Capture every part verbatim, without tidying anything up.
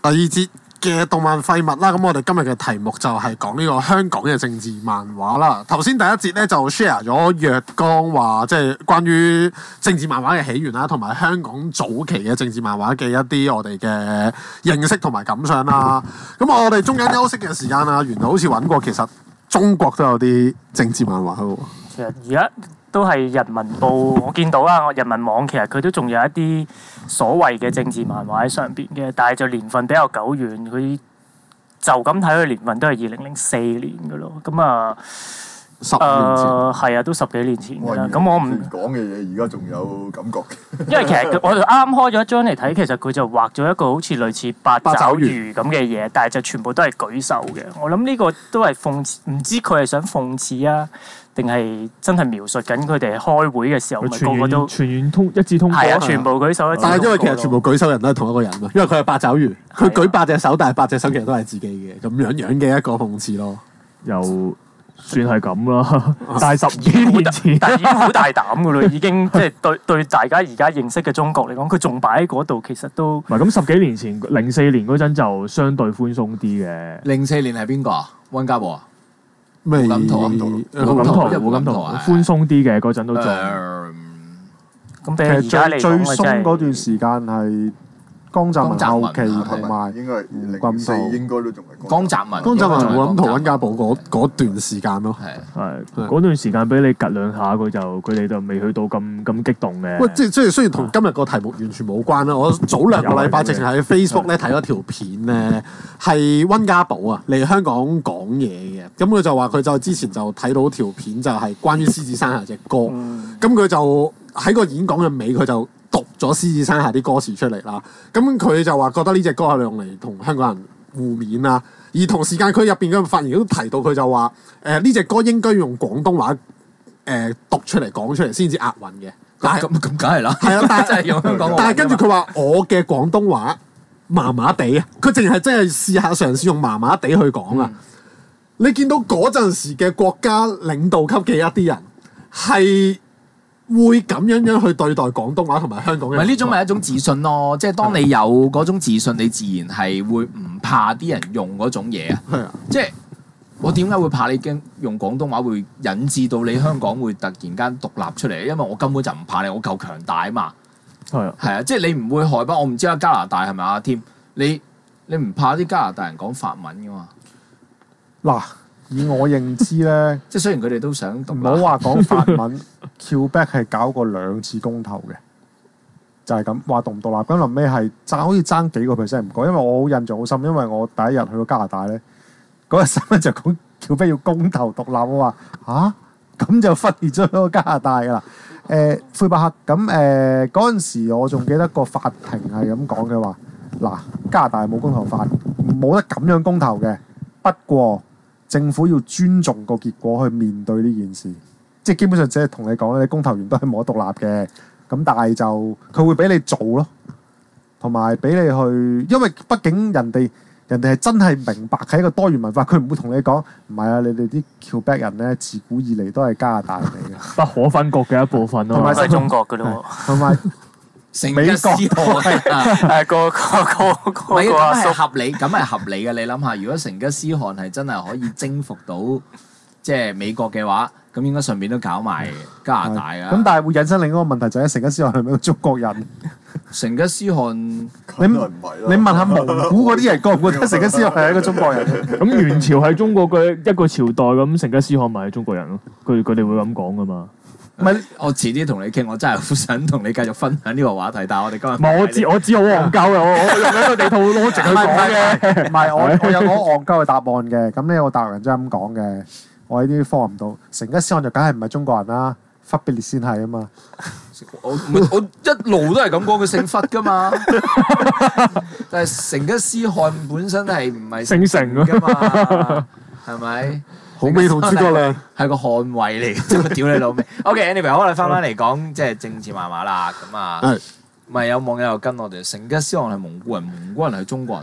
第二節嘅動漫廢物啦，咁我哋今日嘅題目就係講呢個香港嘅政治漫畫啦。頭先第一節咧就 share 咗若干話，即係關於政治漫畫嘅起源啦，同埋香港早期嘅政治漫畫嘅一啲我哋嘅認識同埋感想啦。咁我哋中間休息嘅時間啊，原來好似揾過，其實中國都有啲政治漫畫喎。 其實而家都係人民報，我見到啦，人民網其實佢都仲有一啲所謂嘅政治漫畫喺上邊嘅，但係就年份比較久遠，佢就咁睇佢年份都係二零零四年嘅咯，咁啊， 十年前係啊，都十幾年前㗎啦。咁我唔講嘅嘢，而家仲有感覺。 因為其實我哋啱開咗一張嚟睇，其實佢就畫咗一個好似類似八爪魚咁嘅嘢，但係就全部都係舉手嘅。我諗呢個都係諷刺，唔知佢係想諷刺啊，定係真係描述緊佢哋開會嘅時候，咪個個都全員通一致通過。 係啊，全部舉手一致通過。 但係因為其實全部舉手人都係同一個人啊，因為佢係八爪魚，佢舉八隻手，但係八隻手其實都係自己嘅，咁樣樣嘅一個諷刺咯。 又算係咁啦，但係十幾年前， 但係已經好大膽噶啦，已經即係對對大家而家認識嘅中國嚟講，佢仲擺喺嗰度，其實都唔係咁。十幾年前，零四年嗰陣就相對寬鬆啲嘅。 零四年係邊個啊？溫家寶啊？ 咩？ 胡錦濤， 胡錦濤，胡錦濤寬鬆啲嘅嗰陣都仲。 咁比而家嚟最講鬆嗰段時間係江澤民後期同埋應該係零四應該都仲係江澤民。 江澤民、胡錦濤、溫家寶嗰嗰段時間咯。 係係嗰段時間俾你趌兩下，佢就佢哋就未去到咁咁激動嘅。 喂，即係即係雖然同今日個題目完全冇關啦，我早兩個禮拜直情喺 Facebook 咧睇咗條片咧，係溫家寶啊嚟香港講嘢嘅，咁佢就話佢就之前就睇到條片就係關於獅子山下隻歌，咁佢就喺個演講嘅尾佢就讀咗獅子山下啲歌詞出嚟啦，咁佢就話覺得呢隻歌係用嚟同香港人互勉啦，而同時間佢入邊嘅發言都提到佢就話誒呢隻歌應該用廣東話誒、呃、讀出嚟講出嚟先至押韻嘅。 咁咁咁梗係啦， 係啊，但係真係用香港話。 但係跟住佢話我嘅廣東話麻麻地啊，佢淨係真係試下嘗試用麻麻地去講啊。嗯、你見到嗰陣時嘅國家領導級嘅一啲人係會咁樣樣去對待廣東話同埋香港人。 唔係呢種咪一種自信咯，即係當你有嗰種自信，你自然係會唔怕啲人用嗰種嘢啊。 係啊， 即係我點解會怕你驚用廣東話會引致到你香港會突然間獨立出嚟？因為我根本就唔怕你，我夠強大啊嘛。 係啊， 係啊，即係你唔會害怕。我唔知啊，加拿大係咪啊？添你你唔怕啲加拿大人講法文㗎嘛？ 嗱，以我認知咧， 即係雖然佢哋都想獨立， 唔好話講法文，Quebec 係搞過兩次公投嘅，就係咁話獨唔獨立。咁臨尾係爭好似爭幾個 percent 唔講，因為我好印象好深，因為我第一日去到加拿大咧，嗰日新聞就講 Quebec 要公投獨立，我話吓，咁就分裂咗個加拿大㗎啦。誒、呃，魁北克咁誒嗰陣時，我仲記得個法庭係咁講嘅話，嗱，加拿大冇公投法，冇得咁樣公投嘅。不過政府要尊重個結果去面對呢件事，即係基本上只係同你講咧，你公投完都係冇得獨立嘅。咁但係就佢會俾你做咯，同埋俾你去，因為畢竟人哋人哋係真係明白係一個多元文化，佢唔會同你講唔係啊，你哋啲 Quebec 人咧自古以嚟都係加拿大嚟嘅， 不可分割嘅一部分咯， 同埋都係中國㗎咯喎。 同埋成吉思汗係個個個個唔係咁個阿叔係合理，咁係合理嘅。你諗下，如果成吉思汗係真係可以征服到即係美國嘅話，咁應該順便都搞埋加拿大啊。 咁但係會引申另一個問題就係成吉思汗係咪個中國人？ 成吉思汗， 你你問下蒙古嗰啲人覺唔覺得成吉思汗係一個中國人？ 咁元朝係中國嘅一個朝代，咁成吉思汗咪係中國人咯？佢佢哋會咁講噶嘛？ 唔係，我遲啲同你傾，我真係好想同你繼續分享呢個話題，但係我哋今日唔係我知我知好戇鳩嘅，我我用一個地套 logic 去講嘅。 唔係我我有個戇鳩嘅答案嘅，咁呢個答案真係咁講嘅。我喺啲 forum 度，成吉思汗就梗係唔係中國人啦，忽必烈先係啊嘛。 我我一路都係咁講，佢姓忽噶嘛。但係成吉思汗本身係唔係姓成噶嘛？係咪？ 好味同諸葛亮係個捍衛嚟嘅啫嘛，屌你老味。OK，anyway， 好啦，翻返嚟講即係政治漫畫啦。咁啊，咪有網友又跟我哋，成吉思汗係蒙古人，蒙古人係中國人咯。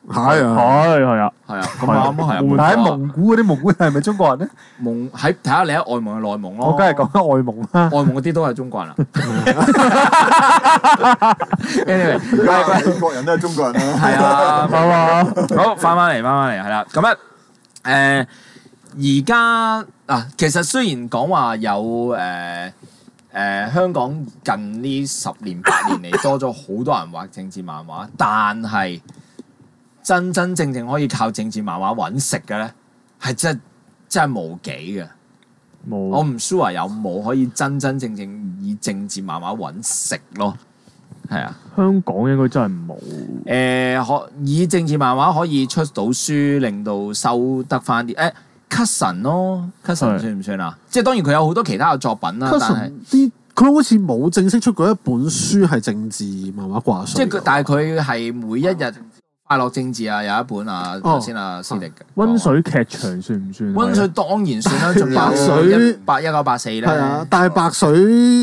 係啊， 係係啊， 係啊，咁啱咯，係啊。 但喺蒙古嗰啲蒙古人係咪中國人咧？ 蒙喺睇下你喺外蒙定內蒙咯。 我梗係講緊外蒙啦。 外蒙嗰啲都係中國人啦。anyway， 而家美國人都係中國人啦。 係啊，好啊，好翻翻嚟，翻翻嚟係啦。咁咧誒，而家啊，其實雖然講話有誒。呃誒、呃、香港近呢十年八年嚟多咗好多人畫政治漫畫，但係真真正正可以靠政治漫畫揾食嘅咧，係真真係無幾嘅。 冇。 我唔 sure 有冇可以真真正正以政治漫畫揾食咯。係啊， 香港應該真係冇。 誒可、呃、以政治漫畫可以出到書，令到收得翻啲誒。欸Cousin 咯 ，Cousin 算唔算啊？即係當然佢有好多其他嘅作品啦，但係啲佢好似冇正式出過一本書係政治漫畫掛上。 即係佢，但係佢係每一日快樂政治啊，有一本啊，頭先啊斯迪嘅溫水劇場算唔算？ 溫水當然算啦，仲有白水一八一九八四咧。 係啊，但係白水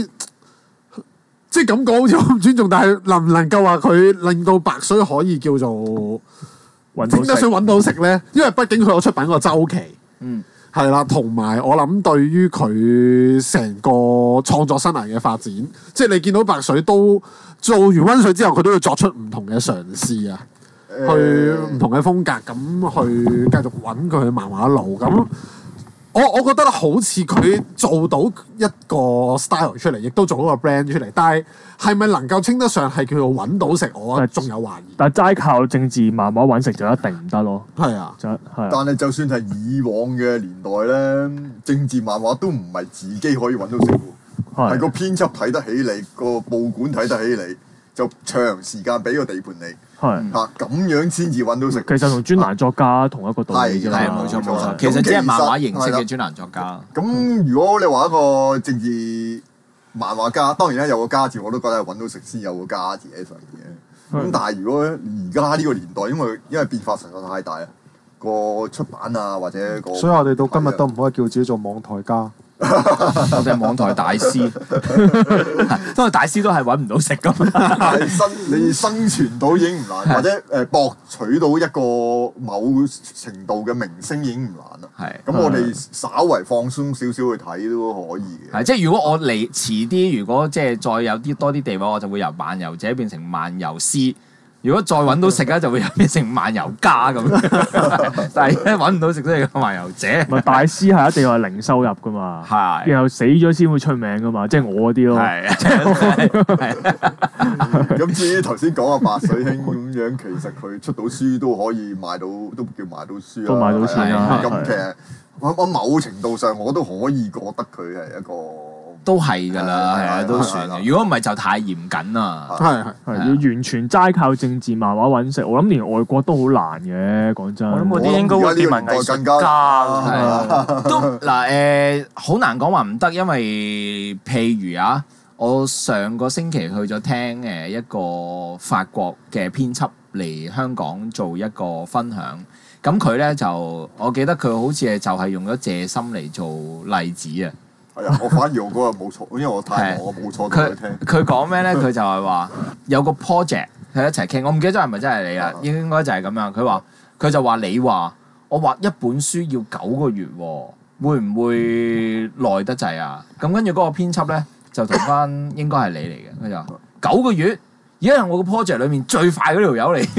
即係咁講好似好唔尊重，但係能唔能夠話佢令到白水可以叫做整得上揾到食咧？因為畢竟佢有出品個週期。 嗯， 係啦，同埋我諗對於佢成個創作生涯嘅發展，即係你見到白水都做完溫水之後，佢都要作出唔同嘅嘗試啊，去唔同嘅風格咁去繼續揾佢嘅漫畫路咁。我我覺得好似佢做到一個 style 出嚟，亦都做到個 brand 出嚟，但係係咪能夠稱得上係叫做揾到食？我仲有懷疑。 但係齋靠政治漫畫揾食就一定唔得咯。 係啊， 就係。 但係就算係以往嘅年代咧，政治漫畫都唔係自己可以揾到食喎，係個編輯睇得起你，個報館睇得起你，就長時間俾個地盤你。 係嚇咁樣先至揾到食。 其實同專欄作家同一個道理啫嘛。 係冇錯冇錯，其實只係漫畫形式嘅專欄作家。 咁如果你話一個政治漫畫家，當然咧有個家字，我都覺得係揾到食先有個家字喺上面嘅。咁但係如果而家呢個年代，因為因為變化實在太大啦，個出版啊或者個， 所以我哋到今日都唔可以叫自己做網台家。 我哋係網台大師，因為大師都係揾唔到食噶嘛。 係生你生存到已經唔難，或者誒博取到一個某程度嘅明星已經唔難啦。係，咁我哋稍為放鬆少少去睇都可以嘅。 係，即係如果我嚟遲啲，如果即係再有啲多啲地位，我就會由漫遊者變成漫遊師。如果再揾到食咧，就會變成漫遊家咁。但係咧揾唔到食都係個漫遊者。 唔係大師係一定係零收入噶嘛， 係。 然後死咗先會出名噶嘛，即係我嗰啲咯。 係。 咁至於頭先講阿白水兄咁樣，其實佢出到書都可以賣到，都叫賣到書啦。 都賣到錢啦。 咁其實我我某程度上我都可以覺得佢係一個。 都係㗎啦，係啊，都算嘅。如果唔係就太嚴謹啦。 係係係要完全齋靠政治漫畫揾食，我諗連外國都好難嘅。講真， 我諗嗰啲應該會變為藝術家。 都嗱誒，好難講話唔得，因為譬如啊，我上個星期去咗聽誒一個法國嘅編輯嚟香港做一個分享，咁佢咧就我記得佢好似係就係用咗謝森嚟做例子啊。 係啊，我反而我嗰日冇錯，因為我太忙，我冇錯過去聽。 佢講咩咧？佢就係話有個 project 佢一齊傾，我唔記得咗係咪真係你啦，應該就係咁樣。佢話佢就話你話我畫一本書要九個月喎，會唔會耐得滯啊？咁跟住嗰個編輯咧就同翻應該係你嚟嘅，佢就話九個月。而家係我個 project 裏面最快嗰條友嚟。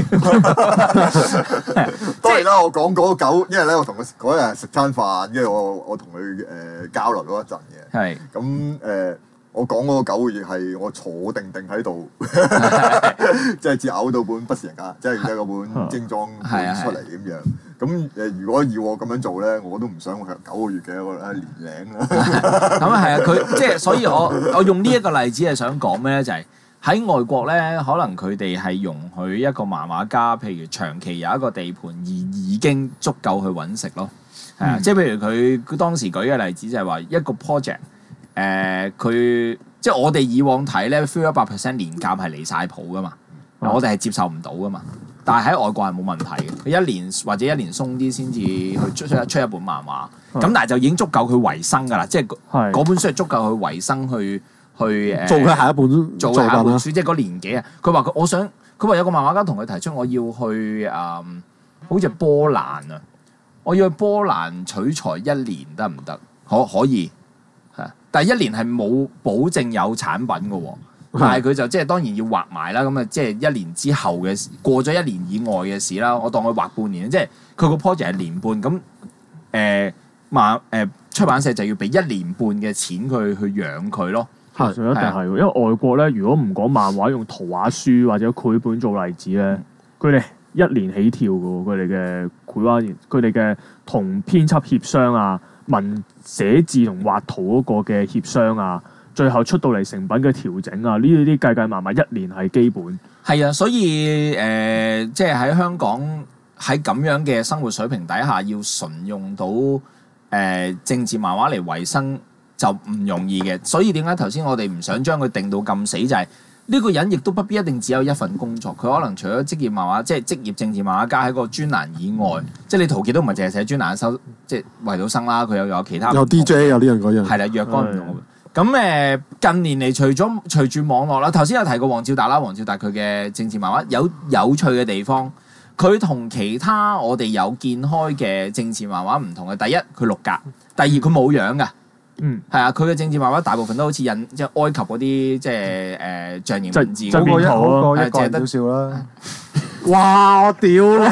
當然啦，我講嗰九，因為咧我同佢嗰日食餐飯，跟住我我同佢誒交流咗一陣嘅。係。咁誒，我講嗰個九個月係我坐定定喺度，即係至嘔到本不是人家，即係而家嗰本精裝本出嚟咁樣。咁誒，如果要我咁樣做咧，我都唔想我九個月嘅，我係年齡啦。 咁啊係啊，佢即係所以我我用呢一個例子係想講咩咧？就係。喺外國咧，可能佢哋係容許一個漫畫家，譬如長期有一個地盤而已經足夠去揾食咯。係啊、嗯，即係譬如佢佢當時舉嘅例子就係話一個 project，誒、呃、佢即係我哋以往睇咧 feel 一百 percent 年鑑係離晒譜噶嘛，嗯、我哋係接受唔到噶嘛。但係喺外國係冇問題嘅，佢一年或者一年鬆啲先至去出出出一本漫畫，咁、嗯、但係就已經足夠佢維生㗎啦，即係嗰本書係足夠佢維生去。去誒做佢下一本做下一本書，即係嗰年紀啊！佢話佢我想佢話有個漫畫家同佢提出，我要去誒、嗯，好似波蘭啊，我要去波蘭取材一年得唔得？可可以係，但係一年係冇保證有產品嘅喎。但係佢就即係當然要畫埋啦，咁啊即係一年之後嘅事，過咗一年以外嘅事啦。我當佢畫半年，即係佢個 project 係年半，咁誒漫誒出版社就要俾一年半嘅錢佢去養佢咯。 係，一定係喎，因為外國咧，如果唔講漫畫，用圖畫書或者繪本做例子咧，佢哋一年起跳嘅喎，佢哋嘅繪畫，佢哋嘅同編輯協商啊，文寫字同畫圖嗰個嘅協商啊。最後出到嚟成品嘅調整啊，呢啲計計埋埋一年係基本。 係啊，所以誒、呃，即係喺香港喺咁樣嘅生活水平底下，要純用到誒、呃、政治漫畫嚟維生就唔容易嘅。所以點解頭先我哋唔想將佢定到咁死，就係、是、呢個人亦都不必一定只有一份工作，佢可能除咗職業漫畫，即係職業政治漫畫家喺個專欄以外，即係你陶傑都唔係淨係寫專欄收，即係為到生啦。佢又有其他有 D J 有呢樣嗰樣， 係啦，若干唔同。咁誒近年嚟，除咗隨住網絡啦，頭先有提過黃照達啦，黃照達佢嘅政治漫畫有有趣嘅地方，佢同其他我哋有見開嘅政治漫畫唔同嘅。第一，佢六格；第二，佢冇樣㗎。嗯，係啊，佢嘅政治漫畫大部分都好似印即係埃及嗰啲即係誒象形文字嗰個， 好過一個人少少啦。 哇！我屌你，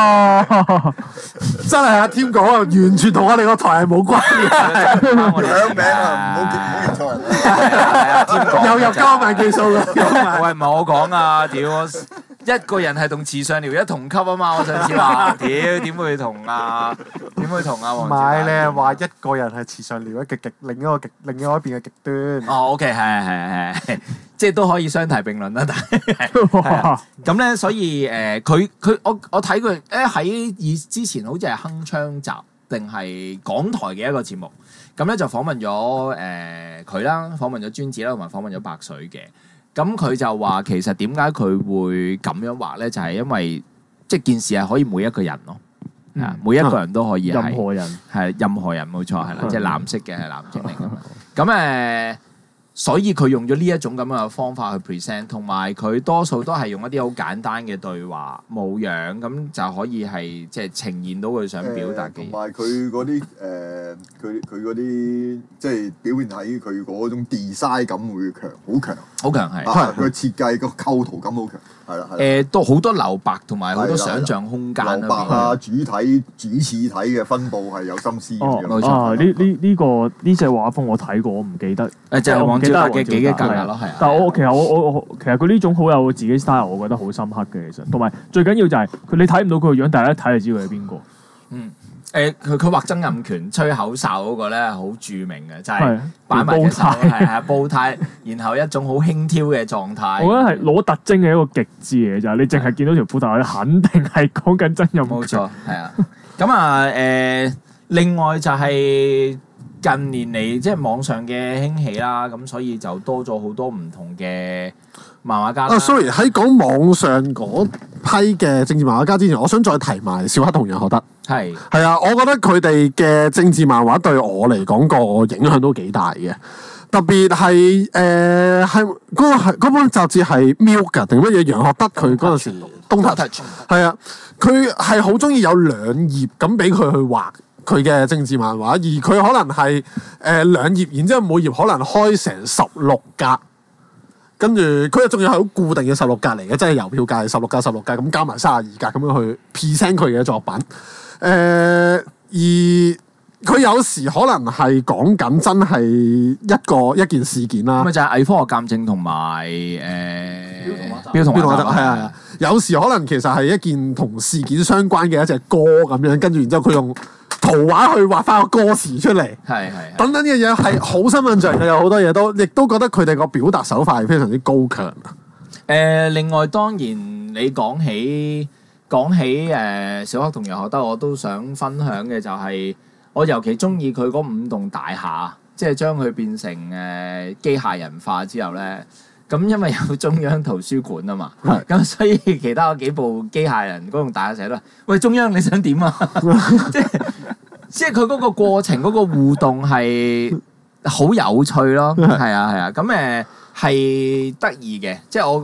真係阿添講啊，完全同我哋個台係冇關嘅。 兩名啊，唔好唔好認錯人。 又入交萬記數㗎。 喂，唔係我講啊，屌！一個人係同慈尚聊一同級啊嘛，我上次話，屌點會同啊？點會同啊？ 唔係你係話一個人係慈尚聊一極極，另一個極另一邊嘅極端。 哦 ，OK，係係係，即係都可以相提並論啦。但係咁咧，所以誒，佢佢我我睇佢誒喺以之前好似係鏗鏘集定係港台嘅一個節目，咁咧就訪問咗誒佢啦，訪問咗尊子啦，同埋訪問咗白水嘅。咁佢就話其實點解佢會咁樣畫咧？就係、是、因為即係件事係可以每一個人咯，啊、嗯、每一個人都可以係、 任何人係任何人冇錯係啦，即係藍色嘅係藍精靈咁樣。咁誒。所以佢用咗呢一種咁樣嘅方法去 present， 同埋佢多數都係用一啲好簡單嘅對話，冇樣咁就可以係即係呈現到佢想表達嘅。 同埋佢嗰啲誒，佢佢嗰啲即係表現喺佢嗰種 design 感會強，好強， 好強係。 佢設計個構圖感好強，係啦係啦。 誒都好多留白同埋好多想像空間。 留白啊，主體主次體嘅分佈係有心思嘅。 哦，冇錯。呢呢呢個呢隻畫風我睇過，我唔記得。 誒就係黃照達嘅幾幾格格咯，係啊。 但係我其實我我我其實佢呢種好有自己 style，我覺得好深刻嘅其實。同埋最緊要就係佢你睇唔到佢個樣，但係一睇就知佢係邊個。 嗯。誒佢佢畫曾蔭權吹口哨嗰個咧，好著名嘅，就係擺埋隻手，係係煲呔，然後一種好輕佻嘅狀態。 我覺得係攞特徵嘅一個極致嚟嘅就係，你淨係見到條褲頭，你肯定係講緊曾蔭權。 冇錯，係啊。咁啊誒，另外就係近年嚟即係網上嘅興起啦，咁所以就多咗好多唔同嘅漫畫家。 啊，sorry，喺講網上嗰批嘅政治漫畫家之前，我想再提埋小黑同楊學德。 係係啊，我覺得佢哋嘅政治漫畫對我嚟講個影響都幾大嘅，特別係誒係嗰個係嗰本雜誌係 Milk 定乜嘢？楊學德佢嗰陣時東塔係啊，佢係好中意有兩頁咁俾佢去畫佢嘅政治漫畫，而佢可能係誒、呃、兩頁，然之後每頁可能開成十六格。跟住佢又仲要係好固定嘅十六格嚟嘅，即係郵票價係十六格、十六格咁加埋三十二格咁樣去 present 佢嘅作品。誒、呃，而佢有時可能係講緊真係一個一件事件啦。 咁就係偽科學鑑證同埋誒標同畫集， 係啊，有時可能其實係一件同事件相關嘅一隻歌咁樣，跟住然之後佢用圖畫去畫翻個歌詞出嚟， 係係等等嘅嘢係好深印象嘅，有好多嘢都，亦都覺得佢哋個表達手法係非常之高強。誒、 呃，另外當然你講起講起誒、呃、小黑同楊學德，我都想分享嘅就係、是、我尤其中意佢嗰五棟大廈，即係將佢變成誒、呃、機械人化之後咧，咁因為有中央圖書館啊嘛，咁所以其他嗰幾部機械人嗰棟大廈成日都話：喂，中央你想點啊？即係即係佢嗰個過程嗰個互動係好有趣咯，係啊係啊，咁誒係得意嘅，即係我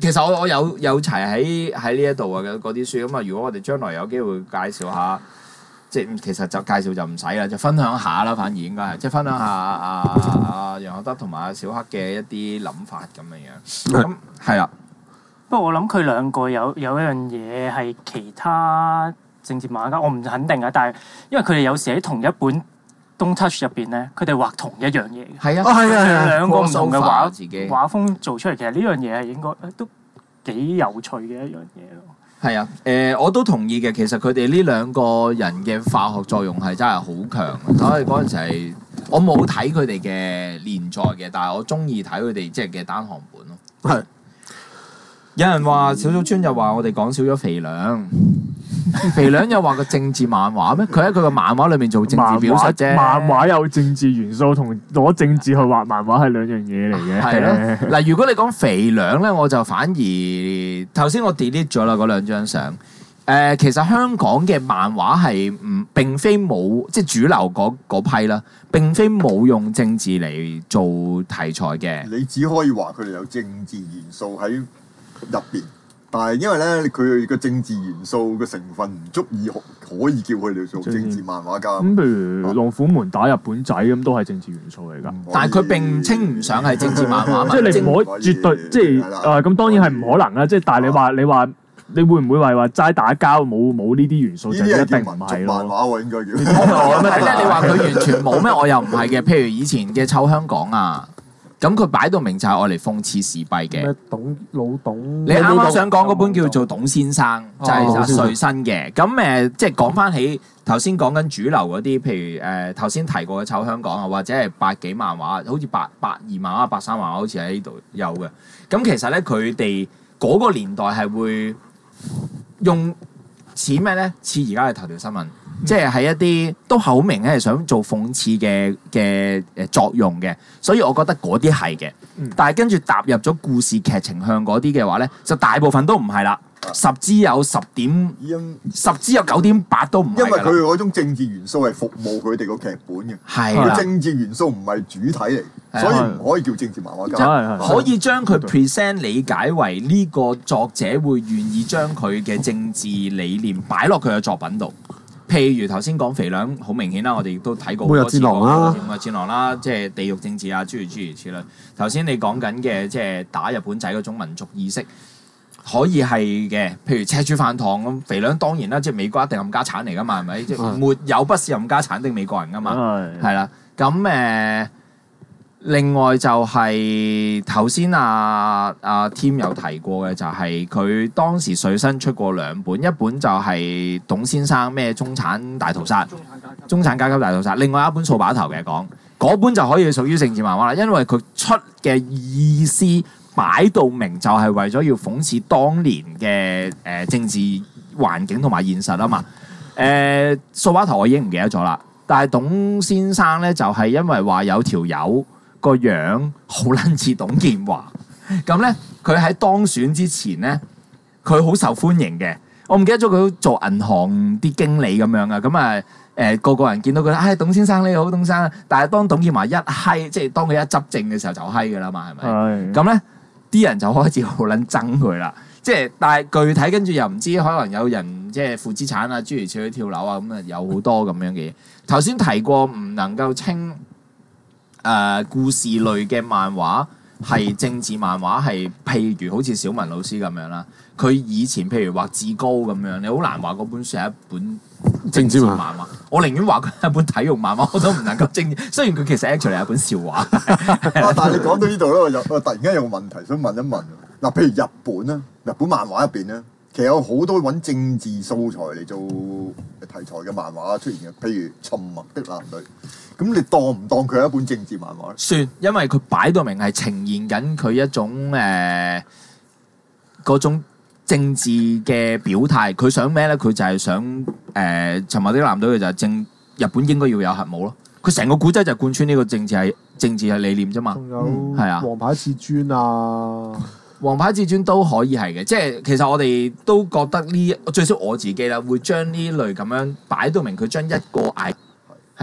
其實我我有有齊喺喺呢一度啊嘅嗰啲書咁啊，如果我哋將來有機會介紹下，即係其實就介紹就唔使啦，就分享下啦，反而應該係即係分享下阿阿楊學德同埋阿小黑嘅一啲諗法咁樣樣。咁係啦。 不過我諗佢兩個有有一樣嘢係其他政治漫畫家，我唔肯定啊。但係因為佢哋有時喺同一本 Don't Touch 入邊咧，佢哋畫同一樣嘢嘅。 係啊， 係啊係啊， 兩個唔同嘅畫自己畫風做出嚟，其實呢樣嘢係應該都幾有趣嘅一樣嘢咯。 係啊，誒、呃、我都同意嘅。其實佢哋呢兩個人嘅化學作用係真係好強。所以嗰陣時係我冇睇佢哋嘅連載嘅，但係我中意睇佢哋即係嘅單行本咯。係。有人話小島村就話我哋講少咗肥良，肥良又話個政治漫畫咩？佢喺佢個漫畫裏面做政治表述啫。 漫畫有政治元素同攞政治去畫漫畫係兩樣嘢嚟嘅。 係咯，嗱，如果你講肥良咧，我就反而頭先我 delete 咗啦嗰兩張相。誒、呃，其實香港嘅漫畫係唔並非冇即係主流嗰嗰批啦，並非冇用政治嚟做題材嘅。 你只可以話佢哋有政治元素喺入邊，但係因為咧佢個政治元素嘅成分唔足以可可以叫佢哋做政治漫畫家。 咁譬如《龍虎門》打日本仔咁，都係政治元素嚟㗎。 但係佢並稱唔上係政治漫畫嘛。 即係你唔可以絕對，即係誒咁當然係唔可能啦。即係但係你話你話你會唔會話話齋打交冇冇呢啲元素就一定唔係咯？ 漫畫喎應該叫。 但係咧，你話佢完全冇咩？我又唔係嘅。譬如以前嘅臭香港啊。咁佢擺到明就係愛嚟諷刺時弊嘅。 咩董老董？ 你啱啱想講嗰本叫做《董先生》，就係阿瑞新嘅。咁誒，即係講翻起頭先講緊主流嗰啲，譬如誒頭先提過嘅《臭香港》啊，或者係百幾漫畫，好似百百二漫畫、百三漫畫，好似喺呢度有嘅。咁其實咧，佢哋嗰個年代係會用似咩咧？似而家嘅頭條新聞。即係喺一啲都好明顯係想做諷刺嘅嘅誒作用嘅，所以我覺得嗰啲係嘅。但係跟住踏入咗故事劇情向嗰啲嘅話咧，就大部分都唔係啦。十之有十點，十之有九點八都唔係。因為佢嗰種政治元素係服務佢哋個劇本嘅，佢政治元素唔係主體嚟，所以唔可以叫政治漫畫家。 可以將佢 present 理解為呢個作者會願意將佢嘅政治理念擺落佢嘅作品度。譬如頭先講肥良，好明顯啦，我哋亦都睇過好多次。每日戰狼啦，每日戰狼啦，即係地獄政治啊，諸如諸如此類。頭先你講緊嘅即係打日本仔嗰種民族意識，可以係嘅。譬如赤柱飯堂咁，肥良當然啦，即係美國一定冚家產嚟噶嘛，係咪？即係沒有不是冚家產的美國人噶嘛，係啦。咁誒。另外就係頭先阿阿 Tim 有提過嘅，就係佢當時瑞新出過兩本，一本就係董先生咩中產大屠殺，中產階級大屠殺，另外一本掃把頭嘅講，嗰本就可以屬於政治漫畫啦，因為佢出嘅意思擺到明就係為咗要諷刺當年嘅誒政治環境同埋現實啊嘛。誒掃把頭我已經唔記得咗啦，但係董先生咧就係因為話有條友個樣好撚似董建華，咁咧佢喺當選之前咧，佢好受歡迎嘅。我唔記得咗佢做銀行啲經理咁樣啊，咁啊誒個個人見到佢，唉、哎、董先生你好，董先生。但係當董建華一閪，即係當佢一執政嘅時候就閪噶啦嘛，係咪？咁咧啲人就開始好撚憎佢啦。即係但係具體跟住又唔知，可能有人即係負資產啊，諸如此類跳樓啊，咁啊有好多咁樣嘅嘢。頭先提過唔能夠稱。誒、呃、故事類嘅漫畫係政治漫畫，係譬如好似小文老師咁樣啦。佢以前譬如畫志高咁樣，你好難話嗰本書係一本政治漫畫。我寧願話佢係一本體育漫畫，我都唔能夠正。雖然佢其實 actually 係一本笑話。 但係你講到呢度咧，我就我突然間有個問題想問一問。嗱，譬如日本咧，日本漫畫入邊咧，其實有好多揾政治素材嚟做題材嘅漫畫出現嘅，譬如《沉默的男女》。咁你當唔當佢係一本政治漫畫咧？ 算，因為佢擺到明係呈現緊佢一種誒嗰、呃、種政治嘅表態。佢想咩咧？佢就係想誒《沉默的男女》就係政日本應該要有核武咯。佢成個古仔就貫穿呢個政治係政治係理念啫嘛。仲有係啊， 王牌至尊啊， 王牌至尊都可以係嘅。即係其實我哋都覺得呢，最少我自己啦，會將呢類咁樣擺到明，佢將一個嗌係啦。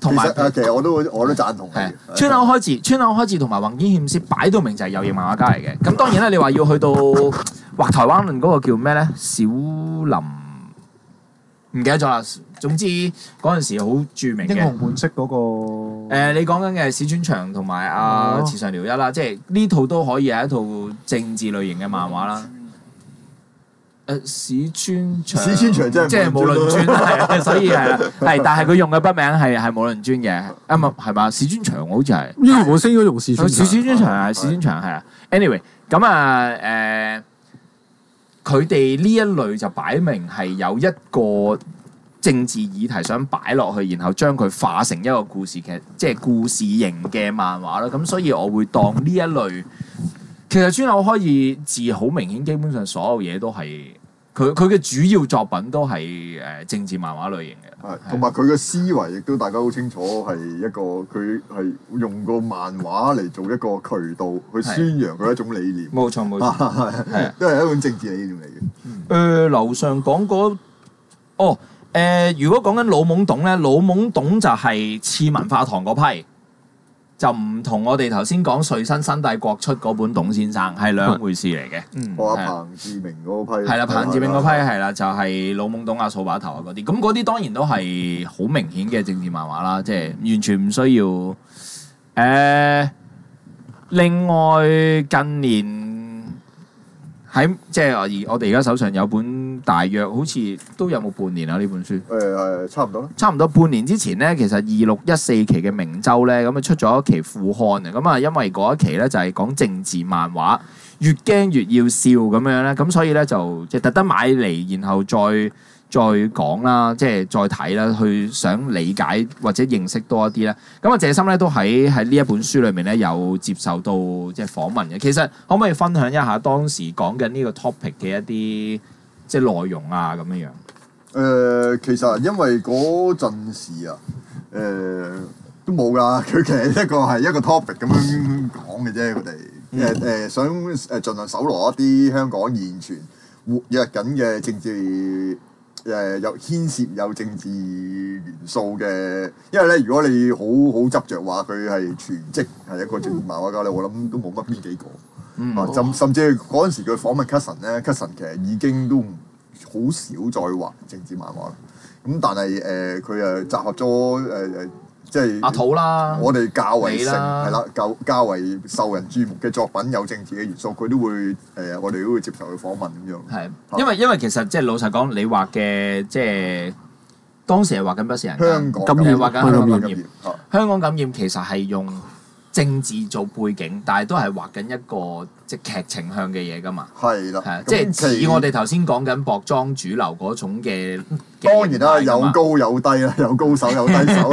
同埋其實其實我都我都贊同係村口開治、村口開治同埋宏堅憲師擺到明就係有型漫畫家嚟嘅。咁當然啦，你話要去到畫台灣論嗰個叫咩咧？小林唔記得咗啦。總之嗰陣時好著名嘅英雄本色嗰個誒，你講緊嘅史川祥同埋阿池上遼一啦，即係呢套都可以係一套政治類型嘅漫畫啦。誒史川祥， 史川祥真係即係武論尊係，所以係啦，係，但係佢用嘅筆名係係武論尊嘅，啊唔係嘛？史川祥好似係， 英雄本色應該用史川祥。 史川祥係史川祥係啊。anyway，咁啊誒，佢哋呢一類就擺明係有一個政治議題想擺落去，然後將佢化成一個故事劇，即係故事型嘅漫畫啦。咁所以我會當呢一類。其實村口開治好明顯，基本上所有嘢都係佢佢嘅主要作品都係誒政治漫畫類型嘅， 係同埋佢嘅思維亦都大家好清楚係一個佢係用個漫畫嚟做一個渠道去宣揚佢一種理念。 冇錯冇錯， 係都係一種政治理念嚟嘅。 誒樓上講過，哦誒，如果講緊老懵懂咧，老懵懂就係次文化堂嗰批。就唔同我哋頭先講瑞新新帝國出嗰本董先生係兩回事嚟嘅。嗯， 我阿彭志明嗰批係啦，彭志明嗰批係啦，就係老懵懂啊、掃把頭啊嗰啲。咁嗰啲當然都係好明顯嘅政治漫畫啦，即係完全唔需要。誒、呃，另外近年喺即係而我哋而家手上有本大約好似都有冇半年啊呢本書？ 誒係差唔多啦。 差唔多半年之前咧，其實二六一四期嘅明周咧，咁啊出咗一期副刊啊，咁啊因為嗰一期咧就係講政治漫畫，越驚越要笑咁樣咧，咁所以咧就即係特登買嚟，然後再再講啦，即係再睇啦，去想理解或者認識多一啲啦。咁啊謝森咧都喺喺呢一本書裏面咧有接受到即係訪問嘅。其實可唔可以分享一下當時講緊呢個 topic 嘅一啲即係內容啊咁樣樣？誒、 呃，其實因為嗰陣時啊，誒、呃、都冇㗎，佢其實一個係一個 topic 咁樣講嘅啫，佢哋誒誒想誒盡量搜羅一啲香港現存活躍緊嘅政治誒有牽涉有政治元素嘅，因為咧如果你好好執着話佢係全職係一個政治漫畫家咧，我諗都冇乜邊幾個。 嗯、 啊，甚甚至嗰陣時佢訪問 Cusson 咧 ，Cusson 其實已經都好少再畫政治漫畫啦。咁但係誒，佢、呃、誒集合咗誒誒，即係阿土啦， 我哋較為成啦係啦，較較為受人注目嘅作品有政治嘅元素，佢都會誒、呃，我哋都會接受佢訪問咁樣。係， 因為因為其實即係老實講，你畫嘅即係當時係畫緊不是人香港感染，畫緊香港感染。 啊、 香港感染其實係用政治做背景，但係都係畫緊一個即係劇情向嘅嘢㗎嘛。係啦，係即係似我哋頭先講緊薄裝主流嗰種嘅。 當然啦，有高有低啦，有高手有低手。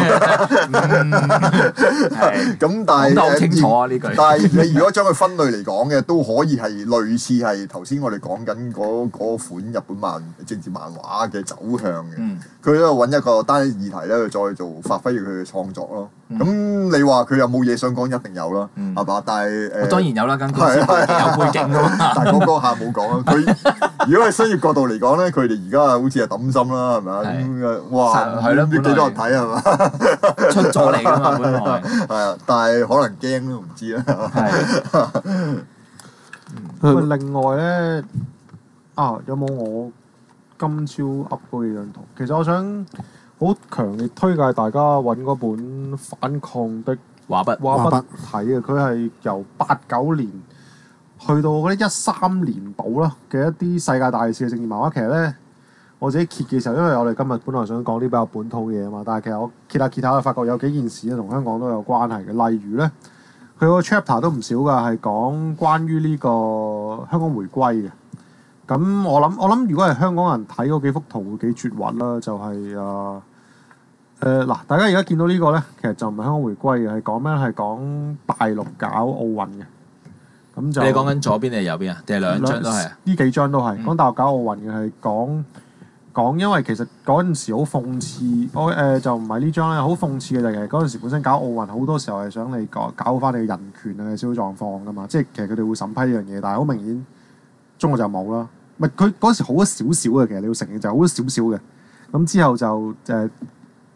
咁但係講得好清楚啊呢句。 但係你如果將佢分類嚟講嘅，都可以係類似係頭先我哋講緊嗰嗰款日本漫政治漫畫嘅走向嘅。佢都揾一個單一議題咧，去再做發揮佢嘅創作咯。咁、嗯、你話佢有冇嘢想講？一定有啦，係嘛、嗯？但係誒，呃、 當然有啦，間公司有背景㗎嘛。 但係嗰個下冇講啦。佢如果係商業角度嚟講咧，佢哋而家好似係抌心啦，係咪啊？咁哇， 係咯， 唔知幾多人睇係嘛？ 出咗嚟㗎嘛，本來係啊，但係可能驚都唔知啦。係。 嗯、另外咧，啊，有冇我今朝 up 嗰幾張圖？其實我想好強烈推介大家揾嗰本反抗的畫筆畫筆睇啊！佢係由八九年去到嗰啲一三年度啦嘅一啲世界大事嘅政治漫畫。其實咧，我自己揭嘅時候，因為我哋今日本來想講啲比較本土嘅嘢啊嘛，但係其實我揭下揭下，我發覺有幾件事咧同香港都有關係嘅。例如咧，佢個 chapter 都唔少㗎，係講關於呢個香港回歸嘅。咁我諗我諗，如果係香港人睇嗰幾幅圖會幾絕核啦，就係、是、啊。誒嗱、呃，大家而家見到個呢個咧，其實就唔係香港回歸嘅，係講咩？係講大陸搞奧運嘅。咁就你講緊左邊定係右邊啊？定係兩張都係啊？ 呢幾張都係、嗯、講大陸搞奧運嘅，係講講，因為其實嗰陣時好諷刺，我誒、呃、就唔係呢張咧，好諷刺嘅就係嗰陣時本身搞奧運好多時候係想你搞搞翻你嘅人權啊、社會狀況噶嘛，即係其實佢哋會審批呢樣嘢，但係好明顯中國就冇啦。唔係佢嗰陣時好咗少少嘅，其實你要承認就好咗少少嘅。咁之後就誒。呃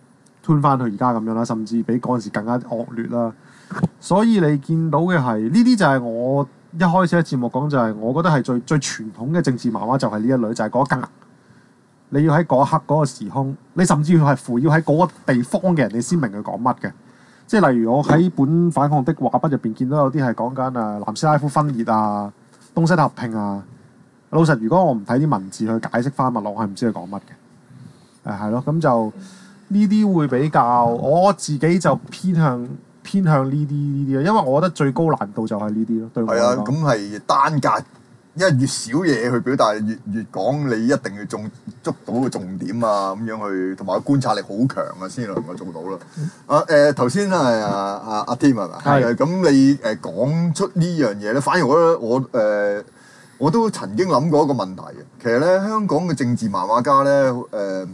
turn 翻去而家咁樣啦，甚至比嗰陣時更加惡劣啦。所以你見到嘅係呢啲就係我一開始喺節目講就係我覺得係最最傳統嘅政治漫畫就係呢一類，就係嗰一格。你要喺嗰一刻嗰個時空，你甚至要係乎要喺嗰個地方嘅人，你先明佢講乜嘅。即係例如我喺本反抗的畫筆入邊見到有啲係講緊誒南斯拉夫分裂啊、東西合併啊。老實，如果我唔睇啲文字去解釋翻脈絡，我係唔知佢講乜嘅。誒係咯，咁就呢啲會比較，我自己就偏向偏向呢啲呢啲咯，因為我覺得最高難度就係呢啲咯。對我嚟講， 係啊，咁係單格。因為越少嘢去表達，越越講你一定要中捉到個重點啊，咁樣去，同埋個觀察力好強啊，先能夠做到啦。啊誒，頭先係啊啊阿 Tim 係嘛？係。咁你誒講出呢樣嘢咧，反而我覺得我誒、呃、我都曾經諗過一個問題嘅。其實咧，香港嘅政治漫畫家咧誒、呃，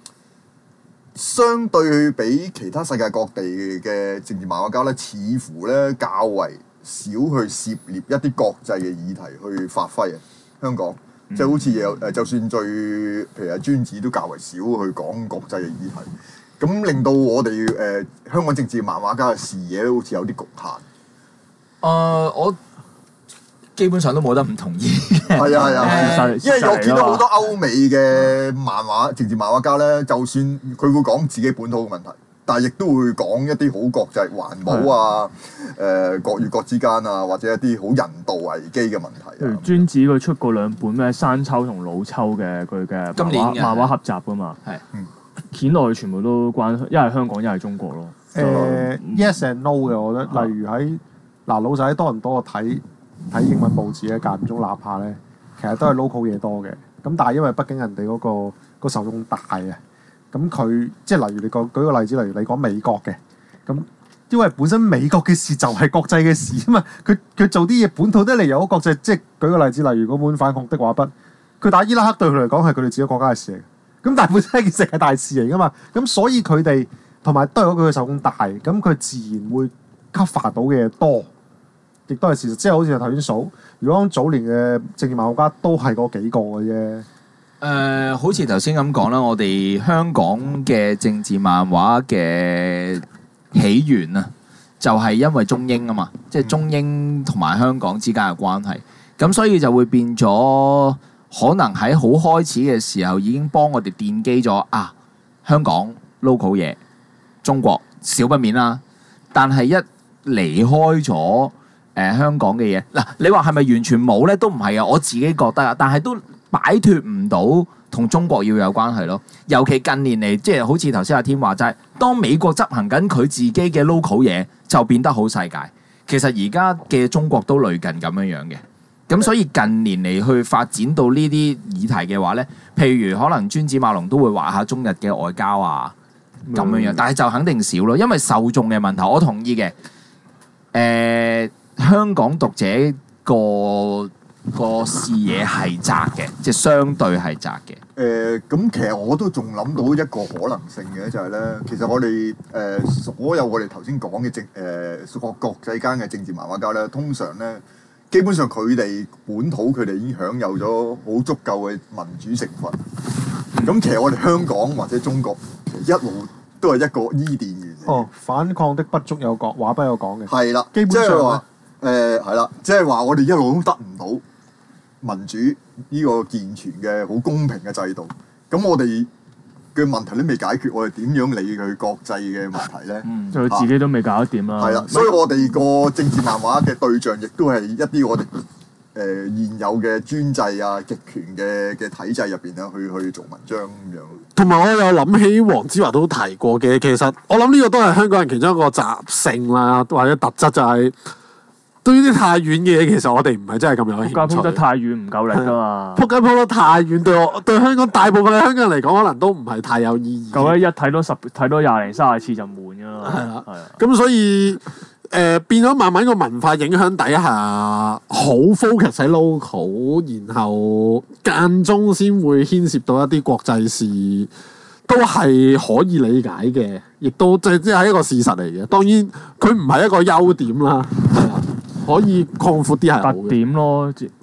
相對比其他世界各地嘅政治漫畫家咧，似乎咧較為少去涉獵一啲國際嘅議題去發揮啊！香港、嗯、即係好似有誒，就算最譬如阿尊子都較為少去講國際嘅議題，咁令到我哋誒、呃、香港政治漫畫家嘅視野都好似有啲局限。誒、 呃，我基本上都冇得唔同意嘅。係啊係啊，啊因為我見到好多歐美嘅漫畫政治漫畫家咧，就算佢會講自己本土嘅問題。但係亦都會講一啲好國際環保啊，誒、呃、國與國之間啊，或者一啲好人道危機嘅問題啊。 譬如專子佢出過兩本咩山丘同老丘嘅佢嘅漫畫漫畫合集㗎嘛，係，掀落去全部都關，一係香港一係中國咯。 誒、呃、yes and no 嘅，我覺得，例如喺嗱老實喺多倫多睇睇英文報紙咧，間唔中立下咧，其實都係 local 嘢多嘅。咁但係因為畢竟人哋嗰、那個、那個受眾大啊。咁佢即係例如你講舉個例子，例如你講美國嘅，咁因為本身美國嘅事就係國際嘅事啊嘛，佢佢做啲嘢本土得嚟有國際，即係舉個例子，例如嗰本反抗的畫筆，佢打伊拉克對佢嚟講係佢哋自己國家嘅事嚟嘅，咁但係本身係一件世界大事嚟噶嘛，咁所以佢哋同埋都係嗰句佢受眾大，咁佢自然會 cover 到嘅嘢多，亦都係事實，即係好似頭先數，如果早年嘅政治漫畫家都係嗰幾個嘅啫。 誒、呃，好似頭先咁講啦，我哋香港嘅政治漫畫嘅起源啊，就係、是、因為中英啊嘛，即係中英同埋香港之間嘅關係，咁所以就會變咗，可能喺好開始嘅時候已經幫我哋奠基咗啊，香港 local 嘢，中國少不免啦，但係一離開咗誒、呃、香港嘅嘢，嗱，你話係咪完全冇咧？都唔係啊，我自己覺得啊，但係都擺脱唔到同中國要有關係咯，尤其近年嚟，即係好似頭先阿天話齋，當美國執行緊佢自己嘅 local 嘢，就變得好世界。其實而家嘅中國都類近咁樣樣嘅，咁所以近年嚟去發展到呢啲議題嘅話咧，譬如可能尊子馬龍都會話下中日嘅外交啊咁樣樣，但係就肯定少咯，因為受眾嘅問題，我同意嘅。誒、呃，香港讀者個個視野係窄嘅，即係相對係窄嘅。誒、 呃，咁其實我都仲諗到一個可能性嘅，就係、是、咧，其實我哋誒、呃、所有我哋頭先講嘅政誒國國際間嘅政治漫畫家咧，通常咧基本上佢哋本土佢哋已經享有咗好足夠嘅民主成分。咁、嗯、其實我哋香港或者中國其實一路都係一個伊甸園。 哦，反抗的不足有講，話不有講嘅。係啦， 基本上話誒係啦，即係話我哋一路都得唔到民主呢個健全嘅好公平嘅制度，咁我哋嘅問題都未解決，我哋點樣理佢國際嘅問題咧？ 嗯，佢自己都未搞得掂啦。 係啦，所以我哋個政治漫畫嘅對象亦都係一啲我哋誒、呃、現有嘅專制啊、極權嘅嘅體制入邊咧，去去做文章咁樣。同埋我有諗起黃子華都提過嘅，其實我諗呢個都係香港人其中一個習性啦，或者特質就係、是。對於啲太遠嘅嘢，其實我哋唔係真係咁有興趣。撲街撲得太遠唔夠力㗎嘛！撲街撲得太遠，對我對香港大部分嘅香港人嚟講，可能都唔係太有意義。咁咧一睇多十睇多廿零三十次就悶㗎啦。係啦，係啊。咁所以誒、呃、變咗慢慢個文化影響底下，好 focus 喺 local， 然後間中先會牽涉到一啲國際事，都係可以理解嘅，亦都即係即係一個事實嚟嘅。當然佢唔係一個優點啦，係啊。可以擴闊啲係特點咯，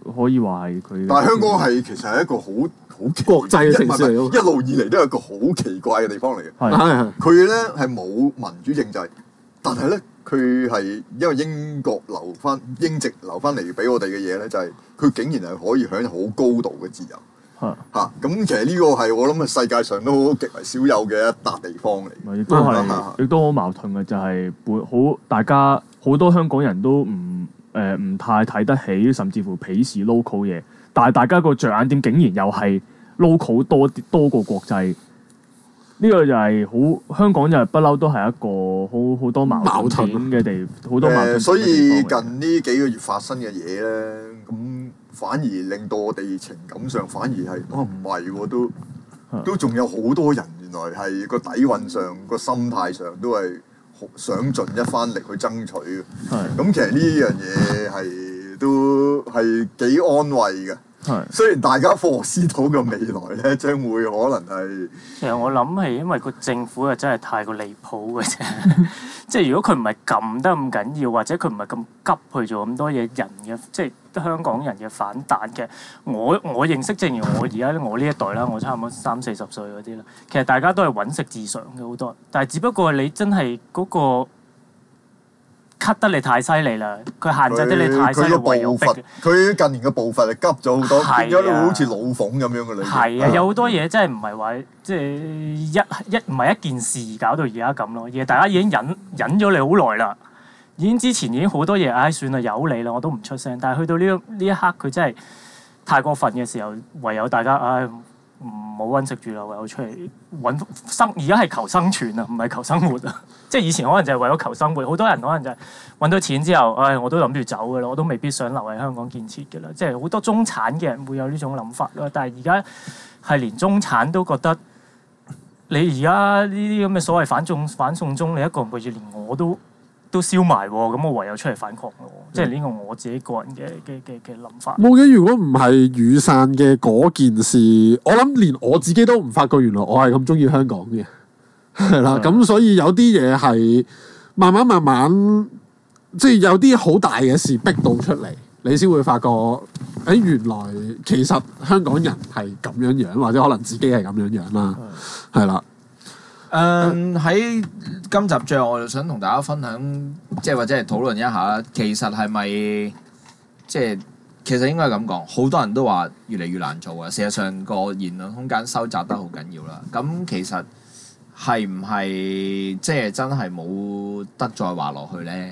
可以話係佢。 但係香港係其實係一個好好國際嘅城市嚟咯， 一路以嚟都係一個好奇怪嘅地方嚟嘅。 係係佢咧係冇民主政制，但係咧佢係因為英國留翻英籍留翻嚟俾我哋嘅嘢咧，就係佢竟然係可以享有好高度嘅自由。 係嚇咁，其實呢個係我諗係世界上都極為少有嘅一笪地方嚟。 亦都係，亦都好矛盾嘅，就係本好大家好多香港人都唔誒唔太睇得起，甚至乎鄙視 local 嘢。但係大家個着眼點竟然又係 local 多啲多過國際。呢個就係好香港就係不嬲都係一個好好多矛盾嘅地，好多矛盾嘅地方。 誒，所以近呢幾個月發生嘅嘢咧，咁反而令到我哋情感上反而係啊唔係喎，都都仲有好多人原來係個底蘊上個心態上都係想盡一番力去爭取嘅。咁其實呢樣嘢係都係幾安慰嘅。 係， 雖然大家霍斯島嘅未來咧，將會可能係其實我諗係因為個政府啊真係太過離譜嘅啫，即係如果佢唔係撳得咁緊要，或者佢唔係咁急去做咁多嘢，人嘅即係香港人嘅反彈嘅，我我認識，正如我而家我呢一代啦，我差唔多三四十歲嗰啲啦，其實大家都係揾食至上嘅好多，但係只不過你真係嗰個cut 得你太犀利啦，佢限制得你太犀利，唯有逼嘅。 佢近年嘅步伐係急咗好多， 係啊變咗好似老鳳咁樣嘅啦。 係啊，有好多嘢真係唔係話即係一一唔係一件事搞到而家咁咯，而係大家已經忍忍咗你好耐啦，已經之前已經好多嘢，唉算啦，由你啦，我都唔出聲。但係去到呢呢一刻，佢真係太過分嘅時候，唯有大家唉唔好揾食住啦，唯有出嚟揾生。而家係求生存啊，唔係求生活啊。即係以前可能就係為咗求生活，好多人可能就係揾到錢之後，唉，我都諗住走㗎啦，我都未必想留喺香港建設㗎啦。即係好多中產嘅人會有呢種諗法咯。但係而家係連中產都覺得，你而家呢啲咁嘅所謂反中反送中，你一個個月連我都都燒埋喎，咁我唯有出嚟反抗咯。嗯、即係呢個我自己個人嘅嘅嘅嘅諗法。 冇嘅，如果唔係雨傘嘅嗰件事，我諗連我自己都唔發覺，原來我係咁中意香港嘅。係啦，咁、嗯、所以有啲嘢係慢慢慢慢，即係有啲好大嘅事逼到出嚟，你先會發覺，誒、欸、原來其實香港人係咁樣樣，或者可能自己係咁樣樣啦，係啦。 誒喺今集最後，我就想同大家分享，即係或者係討論一下，其實係咪即係其實應該係咁講，好多人都話越嚟越難做啊。事實上個言論空間收窄得好緊要啦。咁其實係唔係即係真係冇得再話落去咧？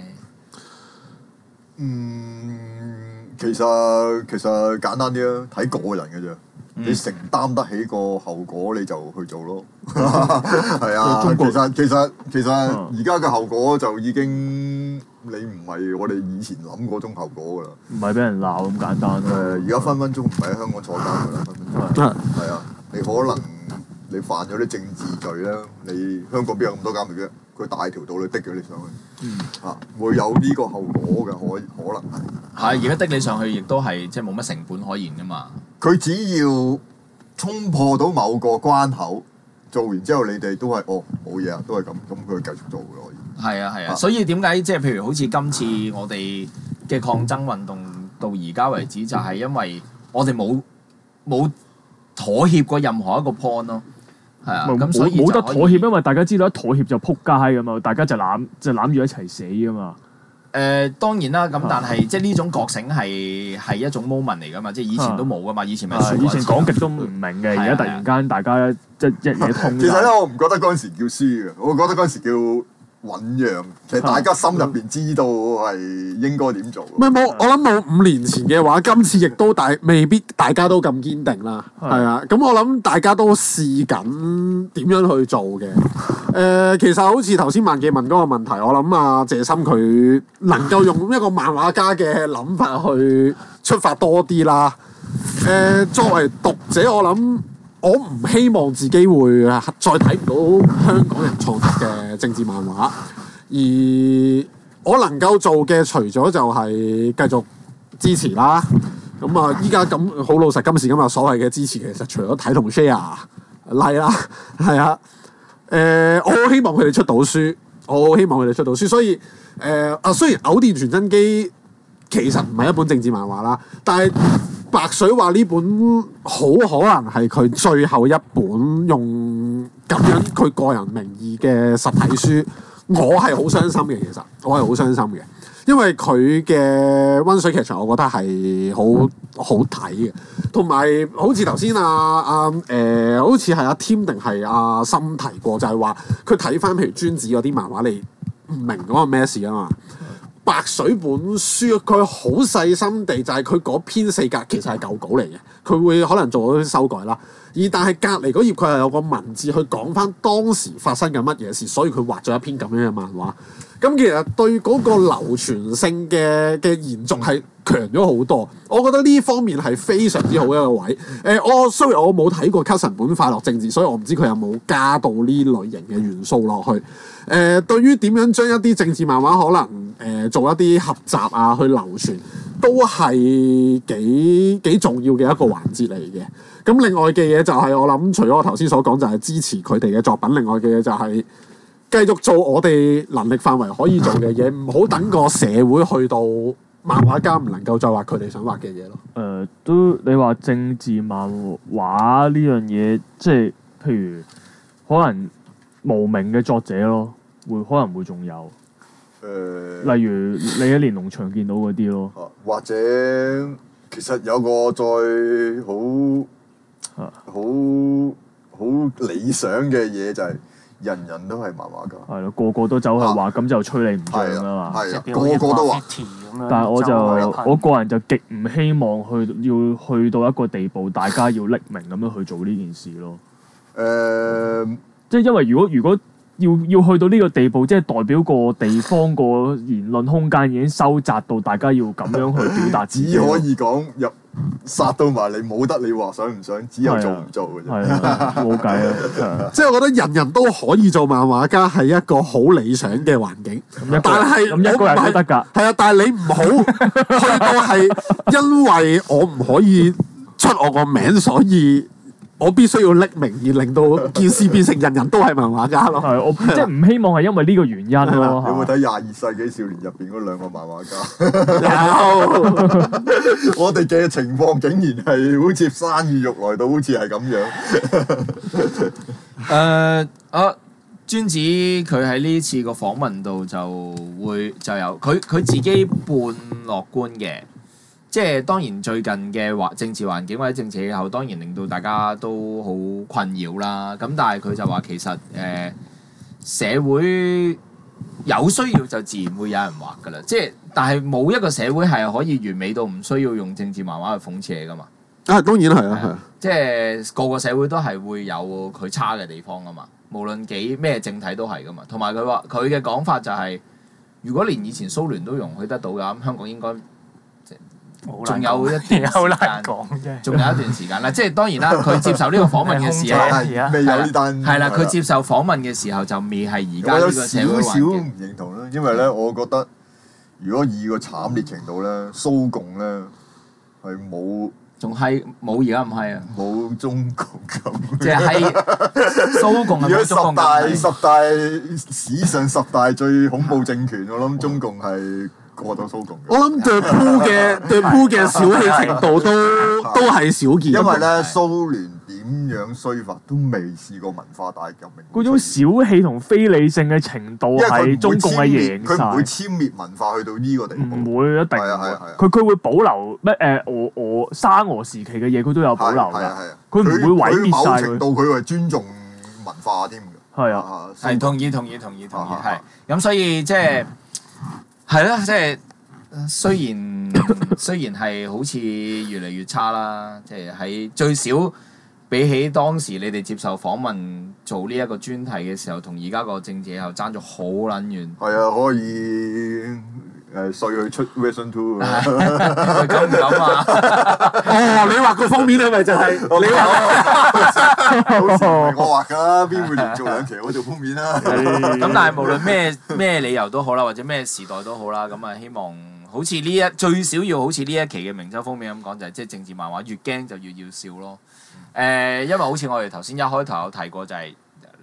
嗯，其實其實簡單啲啦，睇個人嘅啫。嗯、你承擔得起個後果，你就去做咯。係啊，其實其實其實而家嘅後果就已經你唔係我哋以前諗嗰種後果㗎啦。 唔係俾人鬧咁簡單咯。 誒，而家分分鐘唔係喺香港坐監㗎啦，分分鐘。係啊，你可能你犯咗啲政治罪咧，你香港邊有咁多監獄嘅？佢大條道理的咗你上去，嗯、啊，會有呢個後果嘅，可可能係。 係，而家的你上去亦都係即係冇乜成本可言㗎嘛。 佢只要衝破到某個關口，做完之後你哋都係哦冇嘢啊，都係咁，咁佢繼續做嘅可以。 係啊係啊，啊所以點解即係譬如好似今次我哋嘅抗爭運動到而家為止，就係因為我哋冇冇妥協過任何一個 point 咯。係啊，咁所以冇得妥協，因為大家知道一妥協就撲街噶嘛，大家就攬就攬住一齊死噶嘛。 誒、呃、當然啦，咁但係、啊、即係呢種覺醒係係一種 moment 嚟噶嘛，即係以前都冇噶嘛，以前咪、啊、以前講極都唔明嘅，而家突然間大家即係一嘢通。 其實咧，我唔覺得嗰陣時叫輸嘅，我覺得嗰陣時叫醖釀。其實大家心入邊知道係應該點做。唔係冇，我諗冇五年前嘅話，今次亦都大未必大家都咁堅定啦。係啊，咁我諗大家都試緊點樣去做嘅。誒、呃，其實好似頭先萬記問嗰個問題，我諗啊謝森佢能夠用一個漫畫家嘅諗法去出發多啲啦。誒、呃，作為讀者，我諗我唔希望自己會再睇唔到香港人創作嘅政治漫畫，而我能夠做嘅除咗就係繼續支持啦。咁啊，依家咁好老實，今時今日所謂嘅支持，其實除咗睇同 share like 啦，係啊。誒、呃，我好希望佢哋出到書，我好希望佢哋出到書。所以誒啊、呃，雖然《偶電傳真機》其實唔係一本政治漫畫啦，但係白水話呢本好可能係佢最後一本用咁樣佢個人名義嘅實體書，我係好傷心嘅。其實我係好傷心嘅，因為佢嘅溫水劇場，我覺得係好好睇嘅，同埋好似頭先阿阿誒，好似係阿 Tim 定係阿森提過，就係話佢睇翻譬如專子嗰啲漫畫，你唔明嗰個咩事啊嘛。白水本書佢好細心地就係佢嗰篇四格其實係舊稿嚟嘅，佢會可能做咗啲修改啦。而但係隔離嗰頁佢係有個文字去講翻當時發生緊乜嘢事，所以佢畫咗一篇咁樣嘅漫畫。咁其實對嗰個流傳性嘅嘅延續係強咗好多。我覺得呢方面係非常之好一個位。誒、呃，我雖然我冇睇過《Cousin 本快樂政治》，所以我唔知佢有冇加到呢類型嘅元素落去。誒、呃，對於點樣將一啲政治漫畫可能誒、呃、做一啲合集啊去流傳，都係幾幾重要嘅一個環節嚟嘅。咁另外嘅嘢就係、是、我諗，除咗我頭先所講，就係支持佢哋嘅作品。另外嘅嘢就係、是。繼續做我哋能力範圍可以做嘅嘢，唔好等個社會去到漫畫家唔能夠再畫佢哋想畫嘅嘢咯。 誒、呃，都你話政治漫畫呢樣嘢，即係譬如可能無名嘅作者咯，會可能會仲有。誒、呃，例如你喺連儂牆見到嗰啲咯、 啊。或者其實有個再好好好理想嘅嘢就係、是。人人都係漫畫家， 係咯，個個都走去畫，咁、啊、就吹你唔脹啊嘛。 係啊，個個都畫。 但係我就我個人就極唔希望去要去到一個地步，大家要匿名咁樣去做呢件事咯。誒、呃，即係因為如果如果要要去到呢個地步，即係代表個地方個言論空間已經收窄到大家要咁樣去表達自己。 只可以講入。殺到埋你冇得你話想唔想，只有做唔做嘅啫。 係啊，冇計啊！ 即係我覺得人人都可以做漫畫家係一個好理想嘅環境，但係咁一個人都得㗎。 係啊，但係你唔好去到係因為我唔可以出我個名，所以我必須要匿名而令到件事變成人人都係漫畫家咯。 係我即係唔希望係因為呢個原因咯。 有冇睇《廿二世紀少年》入邊嗰兩個漫畫家？有。我哋嘅情況竟然係好似山雨欲來到，好似係咁樣。 誒，啊，尊子佢喺呢次個訪問度就會就有佢佢自己半樂觀嘅。即係當然最近嘅環政治環境或者政治氣候當然令到大家都好困擾啦。咁但係佢就話其實誒、呃、社會有需要就自然會有人畫㗎啦。即係但係冇一個社會係可以完美到唔需要用政治漫畫去諷刺嘢㗎嘛。 啊，當然係啦，係。 即係個個社會都係會有佢差嘅地方㗎嘛。無論幾咩政體都係㗎嘛。同埋佢話佢嘅講法就係、是，如果連以前蘇聯都容許得到嘅咁，香港應該。仲有一段時間，仲有一段時間啦。即係當然啦，佢接受呢個訪問嘅時候， 未有呢單。 係啦，佢接受訪問嘅時候就未係而家呢個社會環境。有少少唔認同啦，因為咧，我覺得如果以個慘烈程度咧，蘇共咧係冇， 仲係冇而家唔係啊， 冇中共咁。 即係蘇共係冇中共咁。 十大十大史上十大最恐怖政權，我諗中共係。過到蘇共， 我諗對鋪嘅對鋪嘅小氣程度都都係少見。 因為咧，蘇聯點樣衰法都未試過文化大革命。 嗰種小氣同非理性嘅程度係中共係贏曬。 佢唔會殲滅文化去到呢個地步。 唔會一定。係啊係啊。佢佢會保留咩？誒俄俄沙俄時期嘅嘢，佢都有保留㗎。係啊係啊。佢唔會毀滅曬佢。 某程度佢係尊重文化添㗎。 係啊。 係同意同意同意同意係。咁所以即係。係啦，即係雖然雖然係好似越嚟越差啦，即係喺最少比起當時你哋接受訪問做呢一個專題嘅時候，同而家個政治又爭咗好撚遠。 係啊，可以誒碎佢出 version two 啊！ 敢唔敢啊？ 哦，你畫個封面係咪就係你畫？ 我畫㗎啦，邊會連做兩期我做封面啦？ 咁但係無論咩咩理由都好啦，或者咩時代都好啦，咁啊希望好似呢一最少要好似呢一期嘅明周封面咁講，就係即係政治漫畫越驚就越要笑咯。誒、呃，因為好似我哋頭先一開頭有提過，就係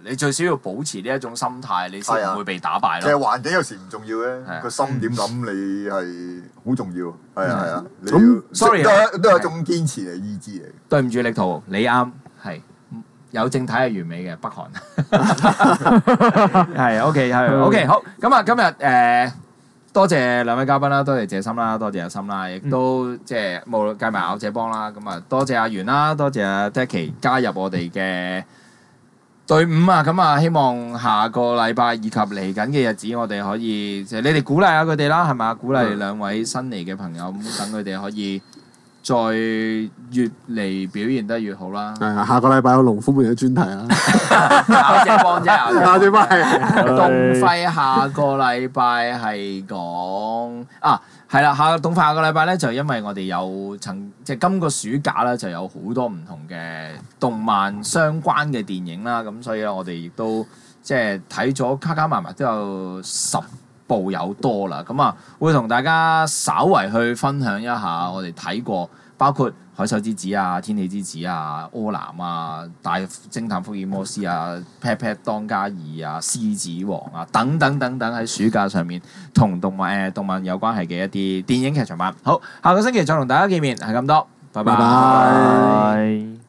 你最少要保持呢一種心態，你先唔會被打敗其實咯。 環境有時唔重要嘅，個心點諗你係好重要。係啊係啊，你要咁 sorry 都係都係一種堅持嚟意志嚟。 對唔住力圖，你啱係有正體係完美嘅北韓。係 OK 係 OK 好，咁啊今日誒。多謝兩位嘉賓啦，多謝謝心啦，多謝阿心啦，亦都即係無論計埋咬姐幫啦，咁啊多謝阿源啦，多謝阿 Decky 加入我哋嘅隊伍啊，咁啊希望下個禮拜以及嚟緊嘅日子，我哋可以即係你哋鼓勵下佢哋啦，係咪？鼓勵兩位新嚟嘅朋友，咁等佢哋可以再越嚟表現得越好啦。 係啊，下個禮拜有農夫們嘅專題啦。 咬姐幫啫， 咬姐幫係。 東輝下個禮拜係講啊，係啦，下東輝下個禮拜咧就因為我哋有曾即係今個暑假咧就有好多唔同嘅動漫相關嘅電影啦，咁所以咧我哋亦都即係睇咗加加埋埋都有十部有多啦，咁啊會同大家稍為去分享一下我哋睇過，包括《海獸之子》啊、《天氣之子》啊、《柯南》啊、《大偵探福爾摩斯》啊、《Pet Pet 當家二》啊、《獅子王》啊等等等等喺暑假上面同動漫誒、呃、動漫有關係嘅一啲電影劇場版。好，下個星期再同大家見面，係咁多，拜拜。 拜拜。